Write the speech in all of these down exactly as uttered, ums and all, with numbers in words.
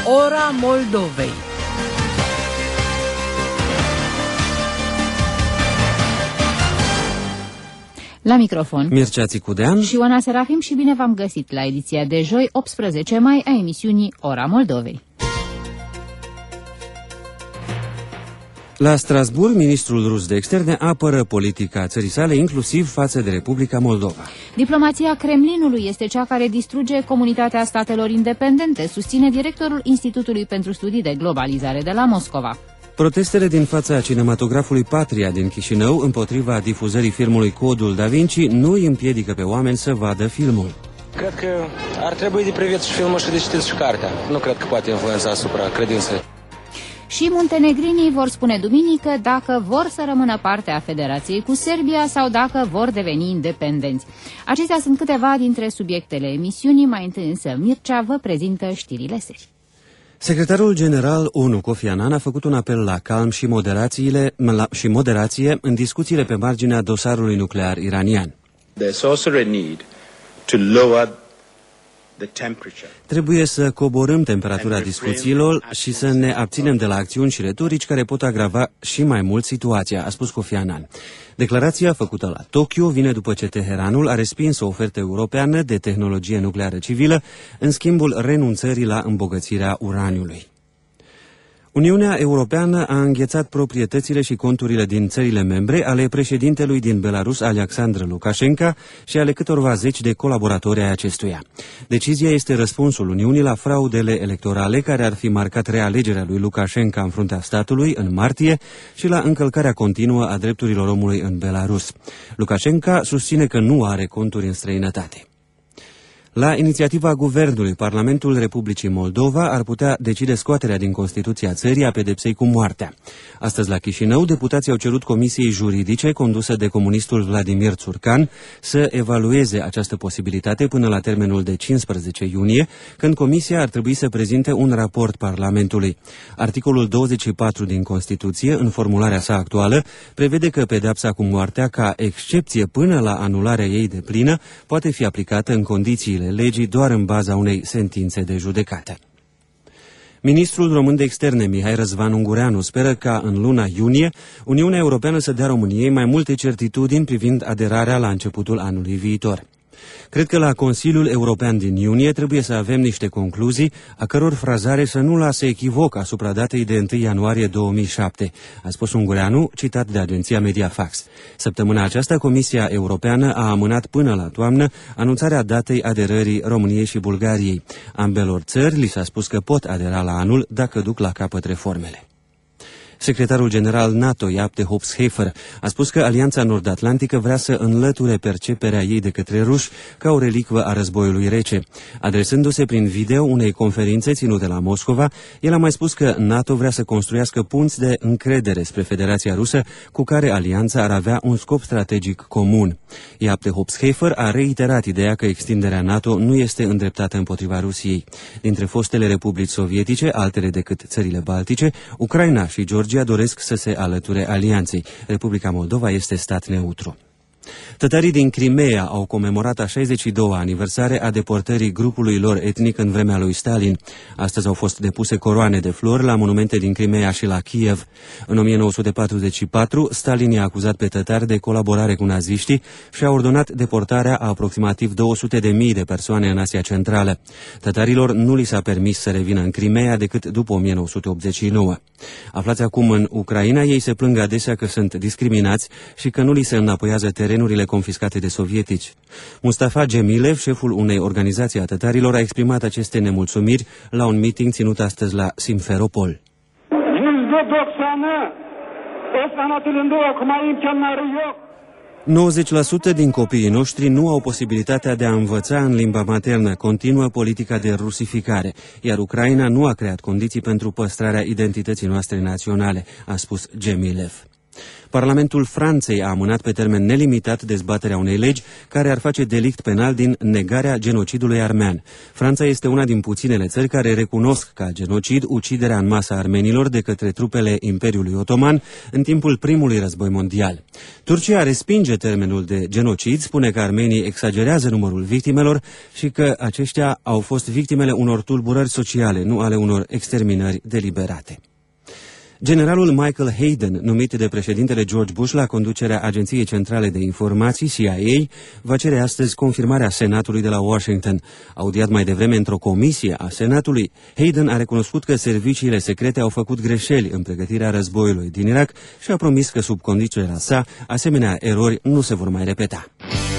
Ora Moldovei. La microfon Mircea Țicudean și Oana Serafim și bine v-am găsit la ediția de joi, optsprezece mai, a emisiunii Ora Moldovei. La Strasbourg, ministrul rus de externe apără politica țării sale, inclusiv față de Republica Moldova. Diplomația Kremlinului este cea care distruge comunitatea statelor independente, susține directorul Institutului pentru Studii de Globalizare de la Moscova. Protestele din fața cinematografului Patria din Chișinău împotriva difuzării filmului Codul Da Vinci nu îi împiedică pe oameni să vadă filmul. Cred că ar trebui de privit și filmul și de citit și cartea. Nu cred că poate influența asupra credinței. Și muntenegrinii vor spune duminică dacă vor să rămână parte a Federației cu Serbia sau dacă vor deveni independenți. Acestea sunt câteva dintre subiectele emisiunii, mai întâi însă Mircea vă prezintă știrile serii. Secretarul general ONU Kofi Annan a făcut un apel la calm și, moderațiile, la, și moderație în discuțiile pe marginea dosarului nuclear iranian. Trebuie să coborâm temperatura discuțiilor și să ne abținem de la acțiuni și retorici care pot agrava și mai mult situația, a spus Kofi Annan. Declarația făcută la Tokyo vine după ce Teheranul a respins o ofertă europeană de tehnologie nucleară civilă în schimbul renunțării la îmbogățirea uraniului. Uniunea Europeană a înghețat proprietățile și conturile din țările membre ale președintelui din Belarus, Alexandru Lukashenko, și ale câtorva zeci de colaboratori ai acestuia. Decizia este răspunsul Uniunii la fraudele electorale care ar fi marcat realegerea lui Lukashenko în fruntea statului în martie și la încălcarea continuă a drepturilor omului în Belarus. Lukashenko susține că nu are conturi în străinătate. La inițiativa Guvernului, Parlamentul Republicii Moldova ar putea decide scoaterea din Constituția țării a pedepsei cu moartea. Astăzi la Chișinău, deputații au cerut Comisiei Juridice, condusă de comunistul Vladimir Țurcan, să evalueze această posibilitate până la termenul de cincisprezece iunie, când Comisia ar trebui să prezinte un raport Parlamentului. Articolul douăzeci și patru din Constituție, în formularea sa actuală, prevede că pedepsa cu moartea, ca excepție până la anularea ei deplină, poate fi aplicată în condițiile legii doar în baza unei sentințe de judecată. Ministrul român de externe, Mihai Răzvan Ungureanu, speră ca în luna iunie Uniunea Europeană să dea României mai multe certitudini privind aderarea la începutul anului viitor. Cred că la Consiliul European din iunie trebuie să avem niște concluzii, a căror frazare să nu lase echivoc asupra datei de întâi ianuarie două mii șapte, a spus Ungureanu, citat de agenția Mediafax. Săptămâna aceasta, Comisia Europeană a amânat până la toamnă anunțarea datei aderării României și Bulgariei. Ambelor țări li s-a spus că pot adera la anul dacă duc la capăt reformele. Secretarul general NATO, Jaap de Hoop Scheffer, a spus că Alianța Nord-Atlantică vrea să înlăture perceperea ei de către ruși ca o relicvă a războiului rece. Adresându-se prin video unei conferințe ținute la Moscova, el a mai spus că NATO vrea să construiască punți de încredere spre Federația Rusă, cu care alianța ar avea un scop strategic comun. Jaap de Hoop Scheffer a reiterat ideea că extinderea NATO nu este îndreptată împotriva Rusiei. Dintre fostele republici sovietice, altele decât țările baltice, Ucraina și Georgia doresc să se alăture alianței. Republica Moldova este stat neutru. Tătarii din Crimea au comemorat a șaizeci și doua aniversare a deportării grupului lor etnic în vremea lui Stalin. Astăzi au fost depuse coroane de flori la monumente din Crimea și la Kiev. În o mie nouă sute patruzeci și patru, Stalin i-a acuzat pe tătari de colaborare cu naziștii și a ordonat deportarea a aproximativ două sute de mii de persoane în Asia Centrală. Tătarilor nu li s-a permis să revină în Crimea decât după o mie nouă sute optzeci și nouă. Aflați acum în Ucraina, ei se plâng adesea că sunt discriminați și că nu li se înapoiază terenurile confiscate de sovietici. Mustafa Gemilev, șeful unei organizații a tătarilor, a exprimat aceste nemulțumiri la un meeting ținut astăzi la Simferopol. nouăzeci la sută din copiii noștri nu au posibilitatea de a învăța în limba maternă, continuă politica de rusificare, iar Ucraina nu a creat condiții pentru păstrarea identității noastre naționale, a spus Gemilev. Parlamentul Franței a amânat pe termen nelimitat dezbaterea unei legi care ar face delict penal din negarea genocidului armean. Franța este una din puținele țări care recunosc ca genocid uciderea în masă a armenilor de către trupele Imperiului Otoman în timpul primului război mondial. Turcia respinge termenul de genocid, spune că armenii exagerează numărul victimelor și că aceștia au fost victimele unor tulburări sociale, nu ale unor exterminări deliberate. Generalul Michael Hayden, numit de președintele George Bush la conducerea Agenției Centrale de Informații, C I A, va cere astăzi confirmarea Senatului de la Washington. Audiat mai devreme într-o comisie a Senatului, Hayden a recunoscut că serviciile secrete au făcut greșeli în pregătirea războiului din Irak și a promis că sub conducerea sa, asemenea erori nu se vor mai repeta.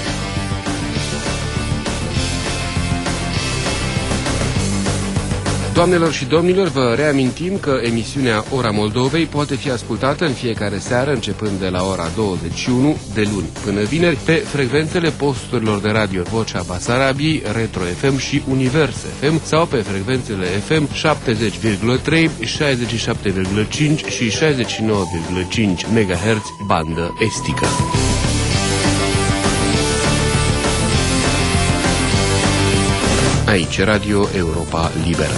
Doamnelor și domnilor, vă reamintim că emisiunea Ora Moldovei poate fi ascultată în fiecare seară, începând de la ora douăzeci și unu, de luni până vineri, pe frecvențele posturilor de radio Vocea Basarabiei, Retro F M și Univers F M sau pe frecvențele F M șaptezeci virgulă trei, șaizeci și șapte virgulă cinci și șaizeci și nouă virgulă cinci MHz bandă estică. Aici, Radio Europa Liberă.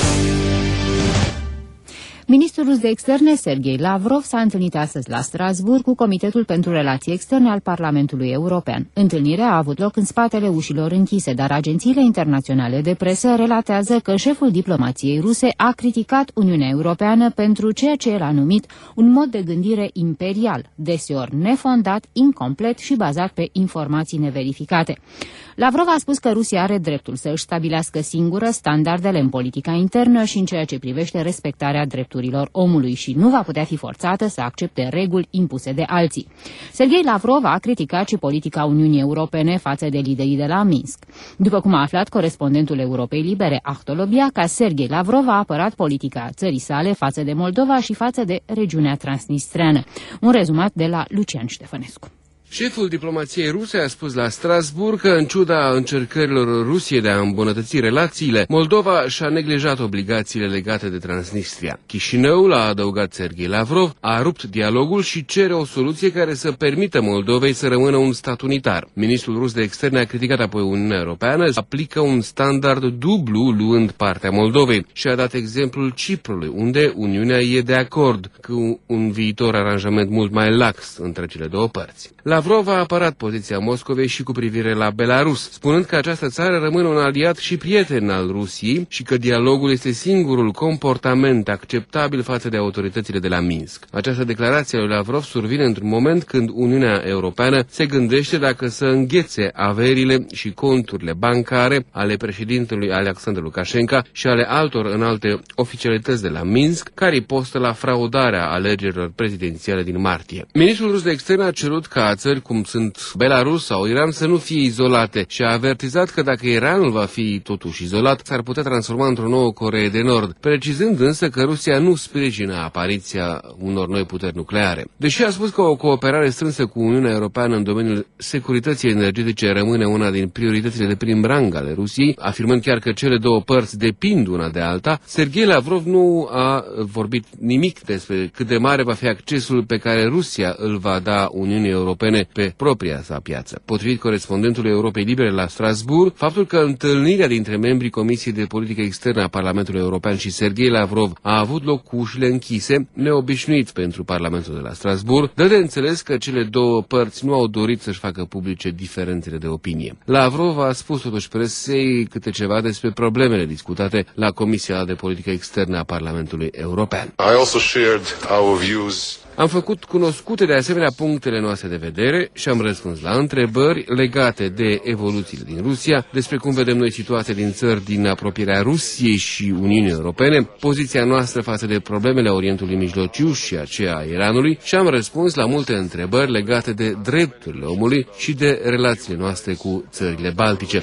Ministrul rus de externe, Sergei Lavrov, s-a întâlnit astăzi la Strasbourg cu Comitetul pentru Relații Externe al Parlamentului European. Întâlnirea a avut loc în spatele ușilor închise, dar agențiile internaționale de presă relatează că șeful diplomației ruse a criticat Uniunea Europeană pentru ceea ce el a numit un mod de gândire imperial, deseori nefondat, incomplet și bazat pe informații neverificate. Lavrov a spus că Rusia are dreptul să își stabilească singură standardele în politica internă și în ceea ce privește respectarea drepturilor omului și nu va putea fi forțată să accepte reguli impuse de alții. Sergei Lavrov a criticat și politica Uniunii Europene față de liderii de la Minsk. După cum a aflat corespondentul Europei Libere, Ahtolobiaca, Sergei Lavrov a apărat politica țării sale față de Moldova și față de regiunea transnistreană. Un rezumat de la Lucian Ștefănescu. Șeful diplomației ruse a spus la Strasbourg că, în ciuda încercărilor Rusiei de a îmbunătăți relațiile, Moldova și-a neglijat obligațiile legate de Transnistria. Chișinăul, a adăugat Sergei Lavrov, a rupt dialogul și cere o soluție care să permită Moldovei să rămână un stat unitar. Ministrul rus de externe a criticat apoi Uniunea Europeană, aplică un standard dublu luând partea Moldovei și a dat exemplul Ciprului, unde Uniunea e de acord cu un viitor aranjament mult mai lax între cele două părți. Lavrov a apărat poziția Moscovei și cu privire la Belarus, spunând că această țară rămâne un aliat și prieten al Rusiei și că dialogul este singurul comportament acceptabil față de autoritățile de la Minsk. Această declarație a lui Lavrov survine într-un moment când Uniunea Europeană se gândește dacă să înghețe averile și conturile bancare ale președintelui Alexandru Lukashenko și ale altor înalte oficialități de la Minsk, care postă la fraudarea alegerilor prezidențiale din martie. Ministrul rus de externe a cerut ca țări cum sunt Belarus sau Iran să nu fie izolate și a avertizat că dacă Iranul va fi totuși izolat, s-ar putea transforma într-o nouă Coreee de Nord, precizând însă că Rusia nu sprijină apariția unor noi puteri nucleare. Deși a spus că o cooperare strânsă cu Uniunea Europeană în domeniul securității energetice rămâne una din prioritățile de prim rang ale Rusiei, afirmând chiar că cele două părți depind una de alta, Sergei Lavrov nu a vorbit nimic despre cât de mare va fi accesul pe care Rusia îl va da Uniunii Europene pe propria sa piață. Potrivit corespondentului Europei Libere la Strasbourg, faptul că întâlnirea dintre membrii Comisiei de Politică Externă a Parlamentului European și Sergei Lavrov a avut loc cu ușile închise, neobișnuit pentru Parlamentul de la Strasbourg, dă de înțeles că cele două părți nu au dorit să-și facă publice diferențele de opinie. Lavrov a spus totuși presei câte ceva despre problemele discutate la Comisia de Politică Externă a Parlamentului European. I also shared our views. Am făcut cunoscute de asemenea punctele noastre de vedere și am răspuns la întrebări legate de evoluțiile din Rusia, despre cum vedem noi situația din țări din apropierea Rusiei și Uniunii Europene, poziția noastră față de problemele Orientului Mijlociu și aceea a Iranului și am răspuns la multe întrebări legate de drepturile omului și de relațiile noastre cu țările baltice,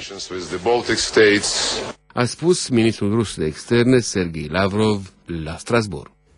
a spus ministrul rus de externe Sergei Lavrov la Strasbourg.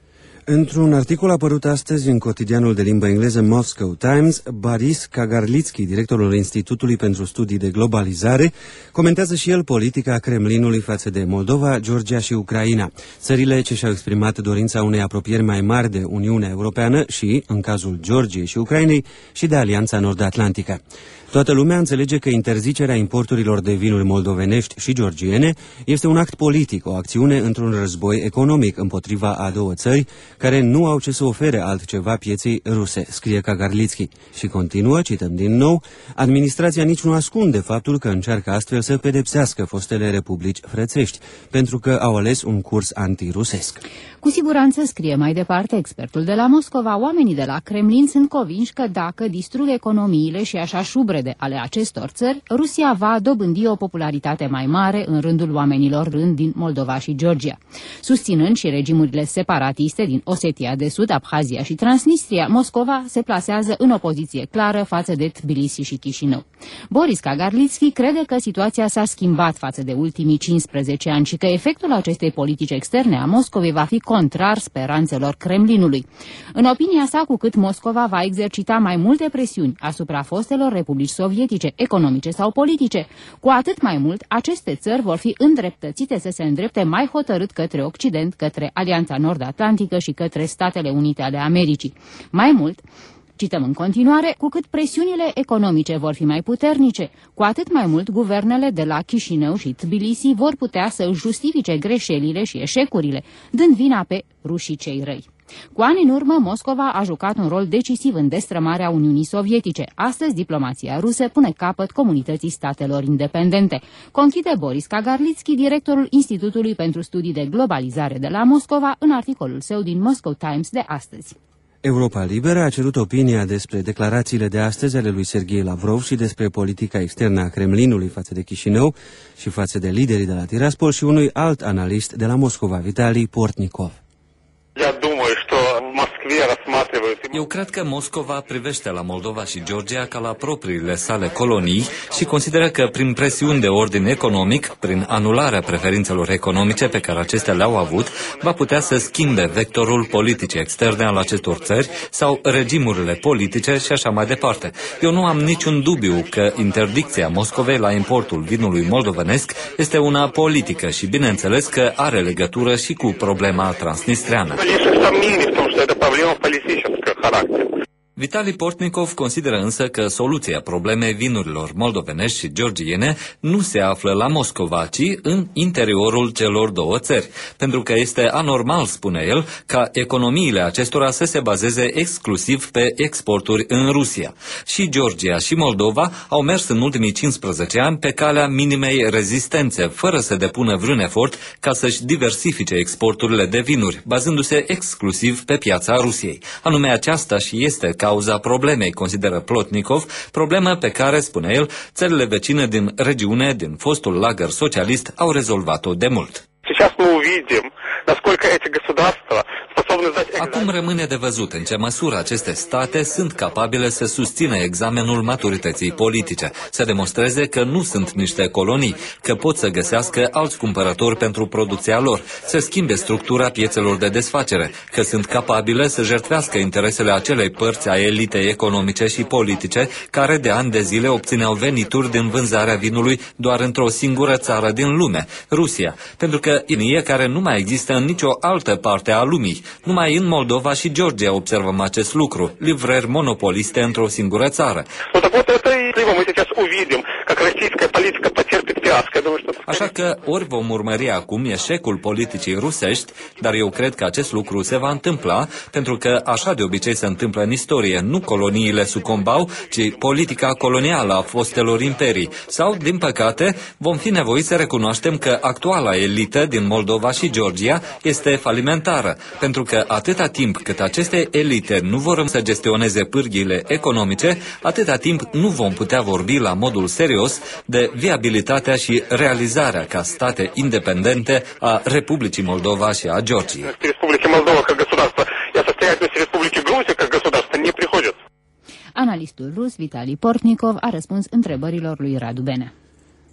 Într-un articol apărut astăzi în cotidianul de limbă engleză Moscow Times, Boris Kagarlitsky, directorul Institutului pentru Studii de Globalizare, comentează și el politica Kremlinului față de Moldova, Georgia și Ucraina, țările ce și-au exprimat dorința unei apropieri mai mari de Uniunea Europeană și, în cazul Georgiei și Ucrainei, și de Alianța Nord-Atlantică. Toată lumea înțelege că interzicerea importurilor de vinuri moldovenești și georgiene este un act politic, o acțiune într-un război economic împotriva a două țări care nu au ce să ofere altceva pieței ruse, scrie Kagarlitsky. Și continuă, cităm din nou, administrația nici nu ascunde faptul că încearcă astfel să pedepsească fostele republici frățești, pentru că au ales un curs antirusesc. Cu siguranță, scrie mai departe expertul de la Moscova, oamenii de la Kremlin sunt convinși că dacă distrug economiile și așa șubrede ale acestor țări, Rusia va dobândi o popularitate mai mare în rândul oamenilor rând din Moldova și Georgia. Susținând și regimurile separatiste din Osetia de Sud, Abhazia și Transnistria, Moscova se plasează în opoziție clară față de Tbilisi și Chișinău. Boris Kagarlitsky crede că situația s-a schimbat față de ultimii cincisprezece ani și că efectul acestei politici externe a Moscovei va fi contrar speranțelor Kremlinului. În opinia sa, cu cât Moscova va exercita mai multe presiuni asupra fostelor republici sovietice, economice sau politice, cu atât mai mult aceste țări vor fi îndreptățite să se îndrepte mai hotărât către Occident, către Alianța Nord-Atlantică și către Statele Unite ale Americii. Mai mult, cităm în continuare, cu cât presiunile economice vor fi mai puternice, cu atât mai mult guvernele de la Chișinău și Tbilisi vor putea să își justifice greșelile și eșecurile, dând vina pe rușii cei răi. Cu ani în urmă, Moscova a jucat un rol decisiv în destrămarea Uniunii Sovietice. Astăzi, diplomația rusă pune capăt comunității statelor independente. Conchide Boris Kagarlitsky, directorul Institutului pentru Studii de Globalizare de la Moscova, în articolul său din Moscow Times de astăzi. Europa Liberă a cerut opinia despre declarațiile de astăzi ale lui Serghei Lavrov și despre politica externă a Kremlinului față de Chișinău și față de liderii de la Tiraspol și unui alt analist de la Moscova, Vitali Portnikov. Eu cred că Moscova privește la Moldova și Georgia ca la propriile sale colonii și consideră că prin presiuni de ordin economic, prin anularea preferințelor economice pe care acestea le-au avut, va putea să schimbe vectorul politicii externe al acestor țări sau regimurile politice și așa mai departe. Eu nu am niciun dubiu că interdicția Moscovei la importul vinului moldovenesc este una politică și bineînțeles că are legătură și cu problema transnistreană. Vitali Portnikov consideră însă că soluția problemei vinurilor moldovenești și georgiene nu se află la Moscova, ci în interiorul celor două țări, pentru că este anormal, spune el, ca economiile acestora să se bazeze exclusiv pe exporturi în Rusia. Și Georgia și Moldova au mers în ultimii cincisprezece ani pe calea minimei rezistențe, fără să depună vreun efort ca să-și diversifice exporturile de vinuri, bazându-se exclusiv pe piața Rusiei. Anume aceasta și este cauza problemei, consideră Plotnikov, problemă pe care, spune el, țările vecine din regiune, din fostul lagăr socialist, au rezolvat-o de mult. Acum rămâne de văzut în ce măsură aceste state sunt capabile să susțină examenul maturității politice, să demonstreze că nu sunt niște colonii, că pot să găsească alți cumpărători pentru producția lor, să schimbe structura piețelor de desfacere, că sunt capabile să jertfească interesele acelei părți a elitei economice și politice care de ani de zile obțineau venituri din vânzarea vinului doar într-o singură țară din lume, Rusia, pentru că inie care nu mai există în nicio altă parte a lumii. Numai în Moldova și Georgia observăm acest lucru, livrări monopoliste într-o singură țară. Așa că ori vom urmări acum eșecul politicii rusești, dar eu cred că acest lucru se va întâmpla, pentru că așa de obicei se întâmplă în istorie, nu coloniile sucombau, ci politica colonială a fostelor imperii. Sau, din păcate, vom fi nevoiți să recunoaștem că actuala elită din Moldova și Georgia este falimentară, pentru că atâta timp cât aceste elite nu vor să gestioneze pârghiile economice, atâta timp nu vom putea vorbi la modul serios de viabilitatea și realizarea ca state independente a Republicii Moldova și a Georgiei. Analistul rus Vitali Portnikov a răspuns întrebărilor lui Radu Benea.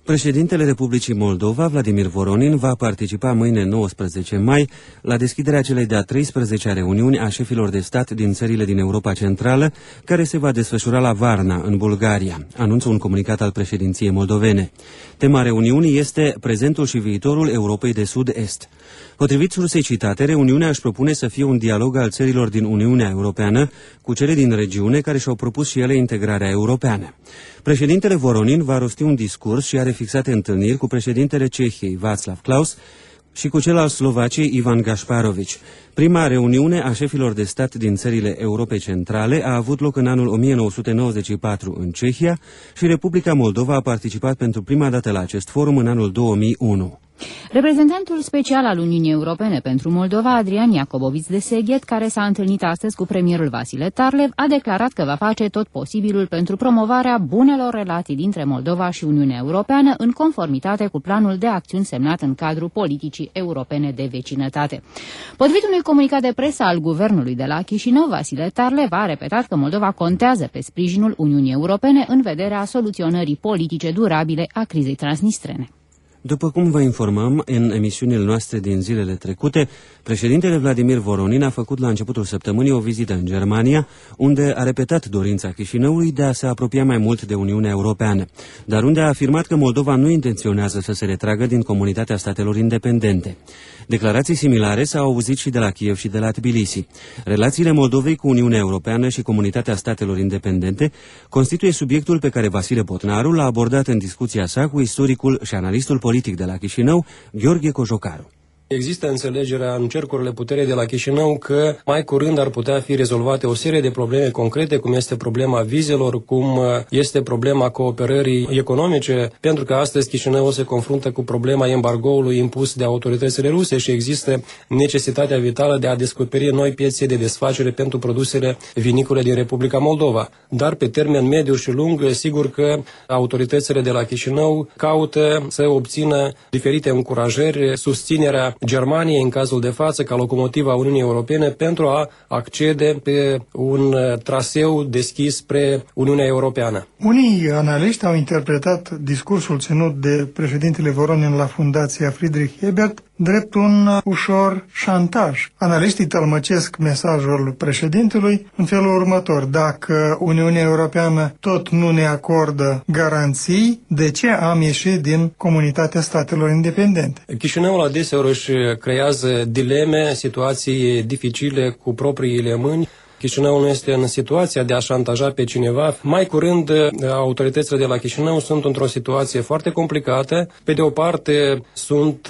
Președintele Republicii Moldova, Vladimir Voronin, va participa mâine nouăsprezece mai la deschiderea celei de-a treisprezecea reuniuni a șefilor de stat din țările din Europa Centrală, care se va desfășura la Varna, în Bulgaria, anunță un comunicat al președinției moldovene. Tema reuniunii este prezentul și viitorul Europei de Sud-Est. Potrivit sursei citate, reuniunea își propune să fie un dialog al țărilor din Uniunea Europeană cu cele din regiune care și-au propus și ele integrarea europeană. Președintele Voronin va rosti un discurs și are fixate întâlniri cu președintele Cehiei, Václav Klaus, și cu cel al Slovaciei, Ivan Gašparović. Prima reuniune a șefilor de stat din țările Europei Centrale a avut loc în anul o mie nouă sute nouăzeci și patru în Cehia și Republica Moldova a participat pentru prima dată la acest forum în anul două mii unu. Reprezentantul special al Uniunii Europene pentru Moldova, Adrian Iacoboviț de Seghet, care s-a întâlnit astăzi cu premierul Vasile Tarlev, a declarat că va face tot posibilul pentru promovarea bunelor relații dintre Moldova și Uniunea Europeană în conformitate cu planul de acțiuni semnat în cadrul politicii europene de vecinătate. Potrivit unui comunicat de presă al guvernului de la Chișinău, Vasile Tarlev a repetat că Moldova contează pe sprijinul Uniunii Europene în vederea soluționării politice durabile a crizei transnistrene. După cum vă informăm în emisiunile noastre din zilele trecute, președintele Vladimir Voronin a făcut la începutul săptămânii o vizită în Germania, unde a repetat dorința Chișinăului de a se apropia mai mult de Uniunea Europeană, dar unde a afirmat că Moldova nu intenționează să se retragă din Comunitatea Statelor Independente. Declarații similare s-au auzit și de la Kiev și de la Tbilisi. Relațiile Moldovei cu Uniunea Europeană și Comunitatea Statelor Independente constituie subiectul pe care Vasile Botnaru l-a abordat în discuția sa cu istoricul și analistul politic de la Chișinău, Gheorghe Cojocaru. Există înțelegerea în cercurile puterii de la Chișinău că mai curând ar putea fi rezolvate o serie de probleme concrete, cum este problema vizelor, cum este problema cooperării economice, pentru că astăzi Chișinău se confruntă cu problema embargoului impus de autoritățile ruse și există necesitatea vitală de a descoperi noi piețe de desfacere pentru produsele vinicole din Republica Moldova. Dar pe termen mediu și lung, sigur că autoritățile de la Chișinău caută să obțină diferite încurajări, susținerea Germaniei, în cazul de față, ca locomotivă a Uniunii Europene, pentru a accede pe un traseu deschis spre Uniunea Europeană. Unii analiști au interpretat discursul ținut de președintele Voronin la Fundația Friedrich Ebert drept un ușor șantaj. Analiștii tălmăcesc mesajul președintelui în felul următor: dacă Uniunea Europeană tot nu ne acordă garanții, de ce am ieșit din Comunitatea Statelor Independente? Chișinăul adeseori își creează dileme, situații dificile cu propriile mâini. Chișinăul nu este în situația de a șantaja pe cineva. Mai curând, autoritățile de la Chișinău sunt într-o situație foarte complicată. Pe de o parte, sunt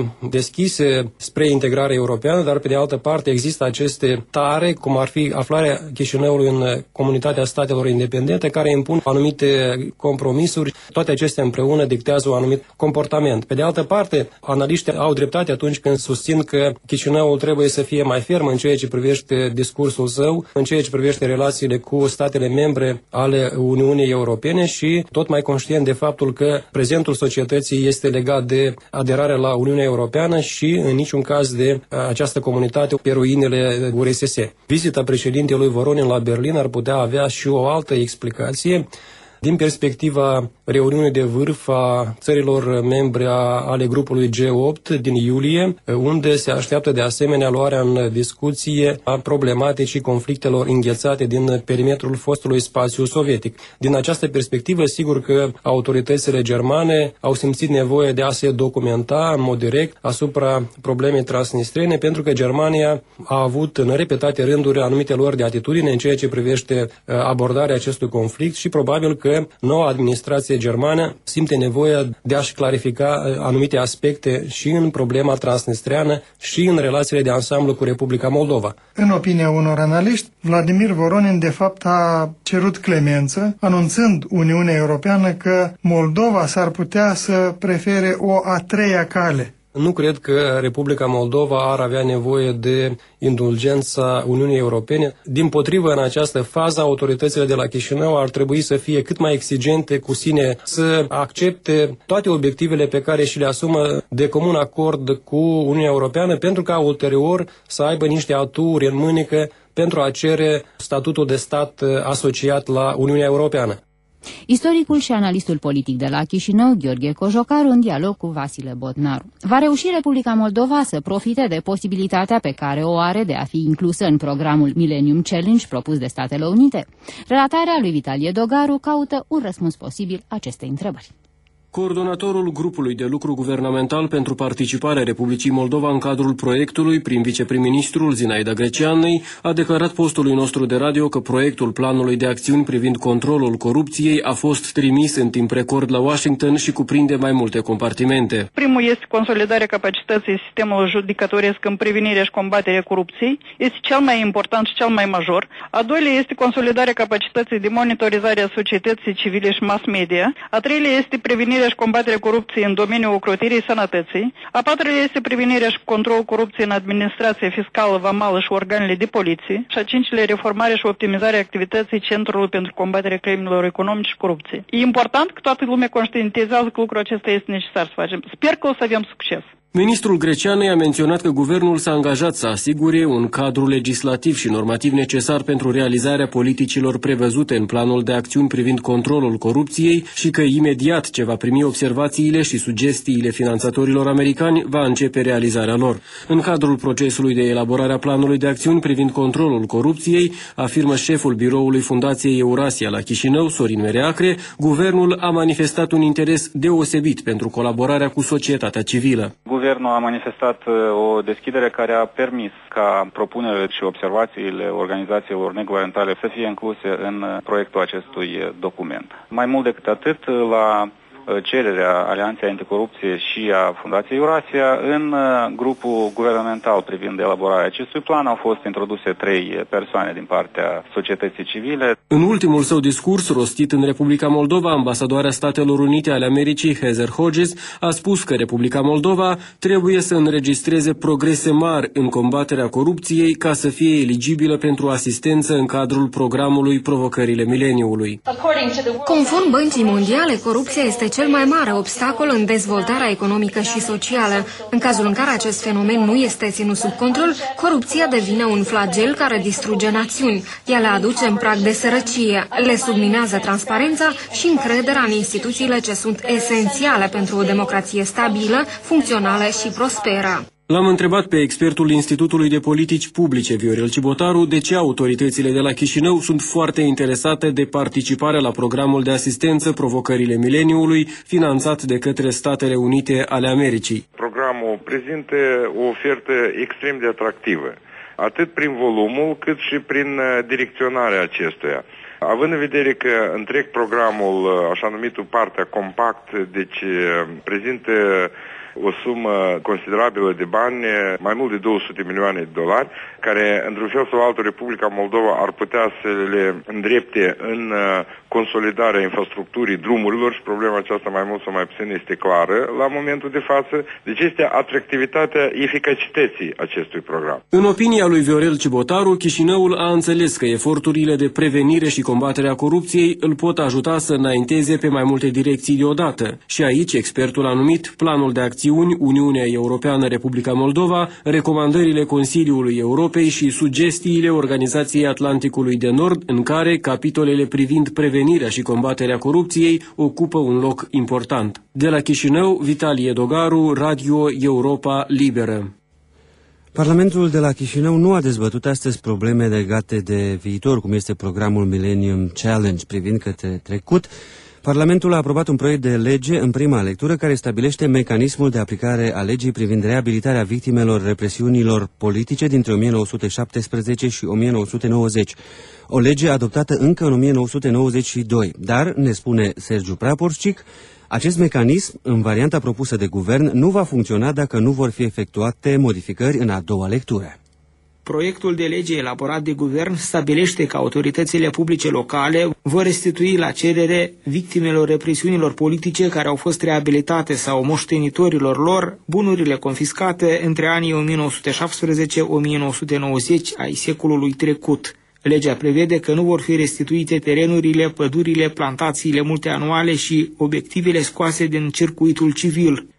deschise spre integrare europeană, dar pe de altă parte există aceste tare, cum ar fi aflarea Chișinăului în Comunitatea Statelor Independente, care impun anumite compromisuri. Toate acestea împreună dictează un anumit comportament. Pe de altă parte, analiștii au dreptate atunci când susțin că Chișinăul trebuie să fie mai ferm în ceea ce privește discursul său, în ceea ce privește relațiile cu statele membre ale Uniunii Europene și tot mai conștient de faptul că prezentul societății este legat de aderarea la Uniunea Europeană și în niciun caz de această comunitate pe ruinele U R S S. Vizita președintelui Voronin la Berlin ar putea avea și o altă explicație din perspectiva reuniunii de vârf a țărilor membre ale grupului G opt din iulie, unde se așteaptă de asemenea luarea în discuție a problematicii conflictelor înghețate din perimetrul fostului spațiu sovietic. Din această perspectivă, sigur că autoritățile germane au simțit nevoie de a se documenta în mod direct asupra problemei transnistrene, pentru că Germania a avut în repetate rânduri anumite lor de atitudine în ceea ce privește abordarea acestui conflict și probabil că noua administrație germană simte nevoia de a-și clarifica anumite aspecte și în problema transnistreană și în relațiile de ansamblu cu Republica Moldova. În opinia unor analiști, Vladimir Voronin de fapt a cerut clemență, anunțând Uniunea Europeană că Moldova s-ar putea să prefere o a treia cale. Nu cred că Republica Moldova ar avea nevoie de indulgența Uniunii Europene. Dimpotrivă, în această fază, autoritățile de la Chișinău ar trebui să fie cât mai exigente cu sine, să accepte toate obiectivele pe care și le asumă de comun acord cu Uniunea Europeană, pentru ca ulterior să aibă niște aturi în mânecă pentru a cere statutul de stat asociat la Uniunea Europeană. Istoricul și analistul politic de la Chișinău, Gheorghe Cojocaru, în dialog cu Vasile Botnaru. Va reuși Republica Moldova să profite de posibilitatea pe care o are de a fi inclusă în programul Millennium Challenge propus de Statele Unite? Relatarea lui Vitalie Dogaru caută un răspuns posibil acestei întrebări. Coordonatorul grupului de lucru guvernamental pentru participarea Republicii Moldova în cadrul proiectului, prin viceprim-ministrul Zinaida Greceanei, a declarat postului nostru de radio că proiectul planului de acțiuni privind controlul corupției a fost trimis în timp record la Washington și cuprinde mai multe compartimente. Primul este consolidarea capacității sistemului judicatoresc în prevenirea și combaterea corupției. Este cel mai important și cel mai major. A doilea este consolidarea capacității de monitorizare a societății civile și mass media. A treilea este prevenirea și combaterea corupției în domeniul ocrotirii sănătății. A patrulea este prevenirea și controlul corupției în administrația fiscală, vamală și organele de poliție. Și a cincilea, reformarea și optimizarea activității Centrului pentru combaterea crimelor economice și corupție. E important că toată lumea conștientizează că lucrul acesta este necesar să facem. Sper că o să avem succes. Ministrul Greceanei a menționat că guvernul s-a angajat să asigure un cadru legislativ și normativ necesar pentru realizarea politicilor prevăzute în planul de acțiuni privind controlul corupției și că imediat ce va primi observațiile și sugestiile finanțatorilor americani, va începe realizarea lor. În cadrul procesului de elaborare a planului de acțiuni privind controlul corupției, afirmă șeful biroului Fundației Eurasia la Chișinău, Sorin Mereacre, guvernul a manifestat un interes deosebit pentru colaborarea cu societatea civilă. Guvernul a manifestat o deschidere care a permis ca propunerile și observațiile organizațiilor neguvernamentale să fie incluse în proiectul acestui document. Mai mult decât atât, la cererea Alianței Anticorupție și a Fundației Eurasia, în grupul guvernamental privind elaborarea acestui plan au fost introduse trei persoane din partea societății civile. În ultimul său discurs, rostit în Republica Moldova, ambasadoarea Statelor Unite ale Americii, Heather Hodges, a spus că Republica Moldova trebuie să înregistreze progrese mari în combaterea corupției ca să fie eligibilă pentru asistență în cadrul programului Provocările Mileniului. Conform Băncii Mondiale, corupția este cel mai mare obstacol în dezvoltarea economică și socială. În cazul în care acest fenomen nu este ținut sub control, corupția devine un flagel care distruge națiuni. Ea le aduce în prag de sărăcie, le subminează transparența și încrederea în instituțiile ce sunt esențiale pentru o democrație stabilă, funcțională și prosperă. L-am întrebat pe expertul Institutului de Politici Publice, Viorel Cibotaru, de ce autoritățile de la Chișinău sunt foarte interesate de participarea la programul de asistență Provocările Mileniului, finanțat de către Statele Unite ale Americii. Programul prezintă o ofertă extrem de atractivă, atât prin volumul, cât și prin direcționarea acestuia. Având în vedere că întreg programul, așa numitul partea compact, deci prezintă o sumă considerabilă de bani, mai mult de două sute milioane de dolari, care, într-un fel sau altul, Republica Moldova ar putea să le îndrepte în consolidarea infrastructurii drumurilor și problema aceasta mai mult sau mai puțin este clară la momentul de față. Deci este atractivitatea eficacității acestui program. În opinia lui Viorel Cibotaru, Chișinăul a înțeles că eforturile de prevenire și combaterea corupției îl pot ajuta să înainteze pe mai multe direcții deodată. Și aici expertul a numit planul de acțiuni Uniunea Europeană-Republica Moldova, recomandările Consiliului Europei și sugestiile Organizației Atlanticului de Nord, în care capitolele privind prevenirea și combaterea corupției ocupă un loc important. De la Chișinău, Vitalie Dogaru, Radio Europa Liberă. Parlamentul de la Chișinău nu a dezbătut astăzi probleme legate de viitor, cum este programul Millennium Challenge privind către trecut. Parlamentul a aprobat un proiect de lege în prima lectură care stabilește mecanismul de aplicare a legii privind reabilitarea victimelor represiunilor politice dintre o mie nouă sute șaptesprezece și o mie nouă sute nouăzeci. O lege adoptată încă în o mie nouă sute nouăzeci și doi, dar, ne spune Sergiu Praporcic, acest mecanism, în varianta propusă de guvern, nu va funcționa dacă nu vor fi efectuate modificări în a doua lectură. Proiectul de lege elaborat de guvern stabilește că autoritățile publice locale vor restitui la cerere victimelor represiunilor politice care au fost reabilitate sau moștenitorilor lor bunurile confiscate între anii o mie nouă sute șaptesprezece - o mie nouă sute nouăzeci ai secolului trecut. Legea prevede că nu vor fi restituite terenurile, pădurile, plantațiile multianuale și obiectivele scoase din circuitul civil.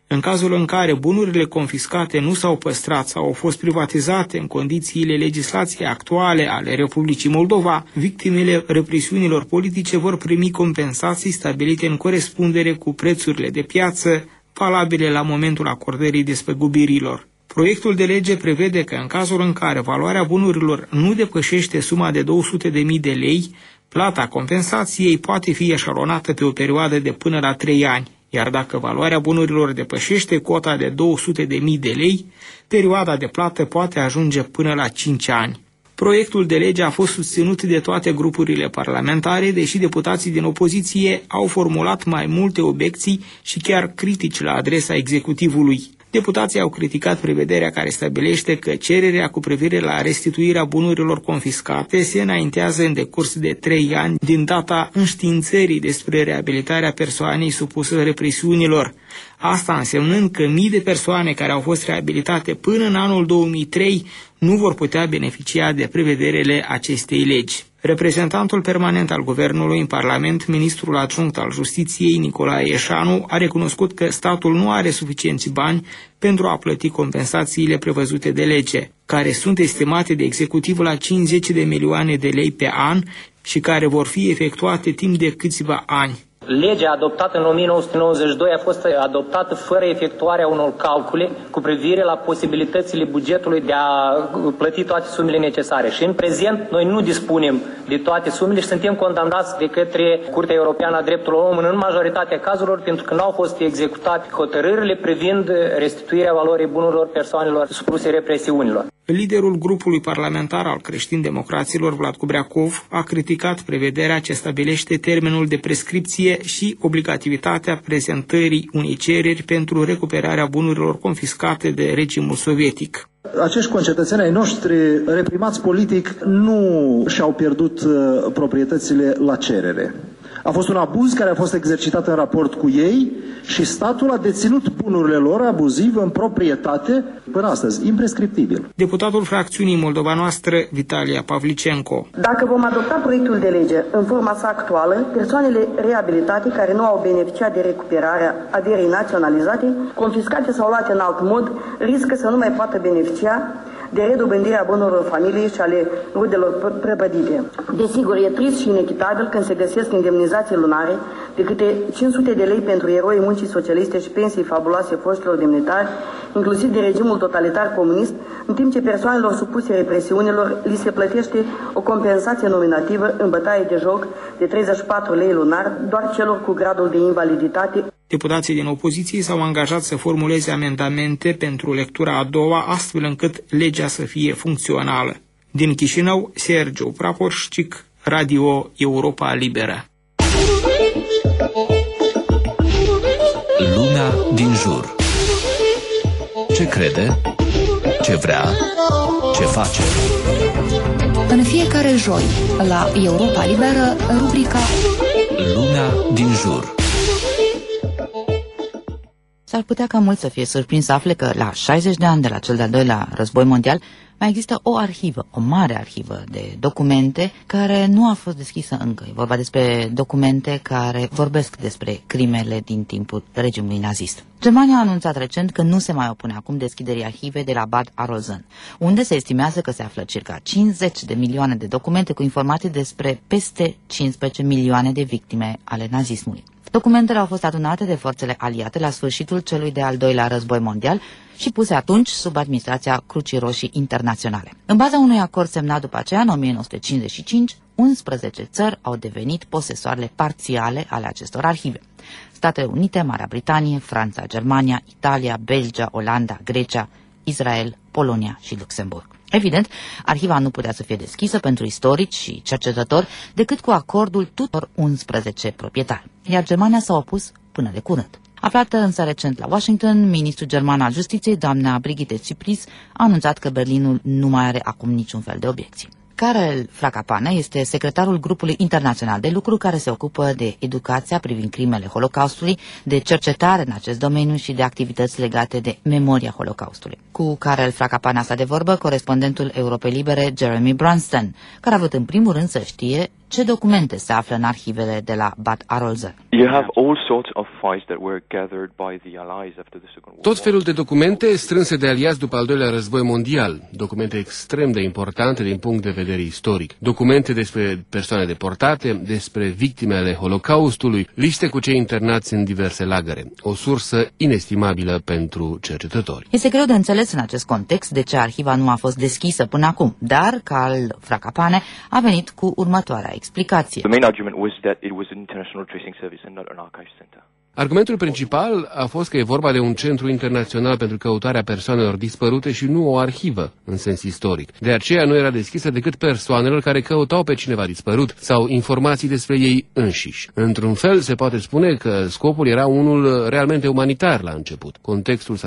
În cazul în care bunurile confiscate nu s-au păstrat sau au fost privatizate în condițiile legislației actuale ale Republicii Moldova, victimele represiunilor politice vor primi compensații stabilite în corespundere cu prețurile de piață valabile la momentul acordării despăgubirilor. Proiectul de lege prevede că în cazul în care valoarea bunurilor nu depășește suma de două sute de mii de lei, plata compensației poate fi eșalonată pe o perioadă de până la trei ani, iar dacă valoarea bunurilor depășește cota de două sute de mii de lei, perioada de plată poate ajunge până la cinci ani. Proiectul de lege a fost susținut de toate grupurile parlamentare, deși deputații din opoziție au formulat mai multe obiecții și chiar critici la adresa executivului. Deputații au criticat prevederea care stabilește că cererea cu privire la restituirea bunurilor confiscate se înaintează în decurs de trei ani din data înștiințării despre reabilitarea persoanei supuse represiunilor. Asta însemnând că mii de persoane care au fost reabilitate până în anul două mii trei nu vor putea beneficia de prevederile acestei legi. Reprezentantul permanent al Guvernului în Parlament, ministrul adjunct al Justiției, Nicolae Ieșanu, a recunoscut că statul nu are suficienți bani pentru a plăti compensațiile prevăzute de lege, care sunt estimate de executiv la cincizeci de milioane de lei pe an și care vor fi efectuate timp de câțiva ani. Legea adoptată în o mie nouă sute nouăzeci și doi a fost adoptată fără efectuarea unor calcule cu privire la posibilitățile bugetului de a plăti toate sumele necesare. Și în prezent noi nu dispunem de toate sumele și suntem condamnați de către Curtea Europeană a Drepturilor Omului în majoritatea cazurilor pentru că nu au fost executate hotărârile privind restituirea valorii bunurilor persoanelor supuse represiunilor. Liderul grupului parlamentar al creștin-democraților, Vlad Cubreacov, a criticat prevederea ce stabilește termenul de prescripție și obligativitatea prezentării unei cereri pentru recuperarea bunurilor confiscate de regimul sovietic. Acești concetățeni ai noștri reprimați politic nu și-au pierdut proprietățile la cerere. A fost un abuz care a fost exercitat în raport cu ei și statul a deținut bunurile lor abuziv în proprietate până astăzi, imprescriptibil. Deputatul fracțiunii Moldova Noastră, Vitalia Pavlicenco. Dacă vom adopta proiectul de lege în forma sa actuală, persoanele reabilitate care nu au beneficiat de recuperarea averii naționalizate, confiscate sau luate în alt mod, riscă să nu mai poată beneficia de redobândirea bunurilor familiei și ale rudelor prăpădite. Desigur, e trist și inechitabil când se găsesc indemnizații lunare de câte cinci sute de lei pentru eroii muncii socialiste și pensii fabuloase foștilor demnitari, inclusiv de regimul totalitar comunist, în timp ce persoanelor supuse represiunilor li se plătește o compensație nominativă în bătaie de joc de treizeci și patru lei lunar, doar celor cu gradul de invaliditate. Deputații din opoziție s-au angajat să formuleze amendamente pentru lectura a doua, astfel încât legea să fie funcțională. Din Chișinău, Sergiu Praporșcic, Radio Europa Liberă. Lumea din jur. Ce crede? Ce vrea? Ce face? În fiecare joi, la Europa Liberă, rubrica Lumea din jur. S-ar putea ca mulți să fie surprins să afle că la șaizeci de ani de la cel de-al doilea război mondial mai există o arhivă, o mare arhivă de documente care nu a fost deschisă încă. E vorba despre documente care vorbesc despre crimele din timpul regimului nazist. Germania a anunțat recent că nu se mai opune acum deschiderii arhivei de la Bad Arolsen, unde se estimează că se află circa cincizeci de milioane de documente cu informații despre peste cincisprezece milioane de victime ale nazismului. Documentele au fost adunate de forțele aliate la sfârșitul celui de-al doilea război mondial și puse atunci sub administrația Crucii Roșii Internaționale. În baza unui acord semnat după aceea, în o mie nouă sute cincizeci și cinci, unsprezece țări au devenit posesoarele parțiale ale acestor arhive. Statele Unite, Marea Britanie, Franța, Germania, Italia, Belgia, Olanda, Grecia, Israel, Polonia și Luxemburg. Evident, arhiva nu putea să fie deschisă pentru istorici și cercetători decât cu acordul tuturor unsprezece proprietari, iar Germania s-a opus până de curând. Aflată însă recent la Washington, ministrul german al justiției, doamna Brigitte Zypries, a anunțat că Berlinul nu mai are acum niciun fel de obiecții. Karel Fracapane este secretarul grupului internațional de lucru care se ocupă de educația privind crimele Holocaustului, de cercetare în acest domeniu și de activități legate de memoria Holocaustului. Cu Karel Fracapane a stat de vorbă corespondentul Europei Libere Jeremy Brunston, care a vrut în primul rând să știe ce documente se află în arhivele de la Bad Arolsen. Tot felul de documente strânse de aliați după al doilea război mondial, documente extrem de importante din punct de vedere istoric, documente despre persoane deportate, despre victimele Holocaustului, liste cu cei internați în diverse lagăre, o sursă inestimabilă pentru cercetători. Este greu de înțeles în acest context de ce arhiva nu a fost deschisă până acum, dar Karel Fracapane a venit cu următoarea explicație. Argumentul principal a fost că e vorba de un centru internațional pentru căutarea persoanelor dispărute și nu o arhivă, în sens istoric. De aceea nu era deschisă decât persoanelor care căutau pe cineva dispărut sau informații despre ei înșiși. Într-un fel, se poate spune că scopul era unul realmente umanitar la început. Contextul